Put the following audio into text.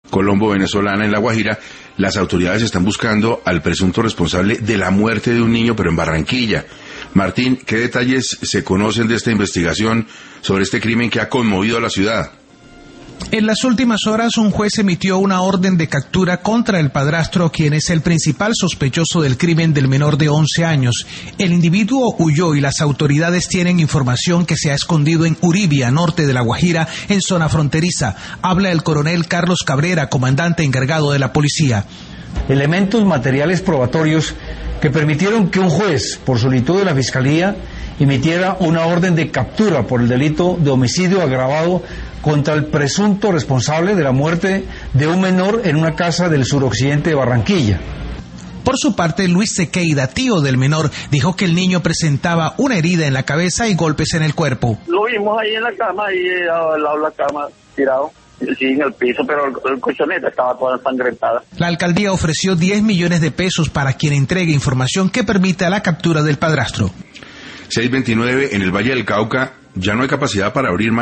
colombo-venezolana en La Guajira, las autoridades están buscando al presunto responsable de la muerte de un niño, pero en Barranquilla. Martín, ¿qué detalles se conocen de esta investigación sobre este crimen que ha conmovido a la ciudad? En las últimas horas, un juez emitió una orden de captura contra el padrastro, quien es el principal sospechoso del crimen del menor de 11 años. El individuo huyó y las autoridades tienen información que se ha escondido en Uribia, norte de La Guajira, en zona fronteriza. Habla el coronel Carlos Cabrera, comandante encargado de la policía. Elementos materiales probatorios que permitieron que un juez, por solicitud de la Fiscalía, emitiera una orden de captura por el delito de homicidio agravado contra el presunto responsable de la muerte de un menor en una casa del suroccidente de Barranquilla. Por su parte, Luis Sequeira, tío del menor, dijo que el niño presentaba una herida en la cabeza y golpes en el cuerpo. Lo vimos ahí en la cama, ahí al lado de la cama, tirado. Sí, en el piso, pero el colchoneta estaba toda ensangrentada. La alcaldía ofreció 10 millones de pesos para quien entregue información que permita la captura del padrastro. 629, en el Valle del Cauca ya no hay capacidad para abrir más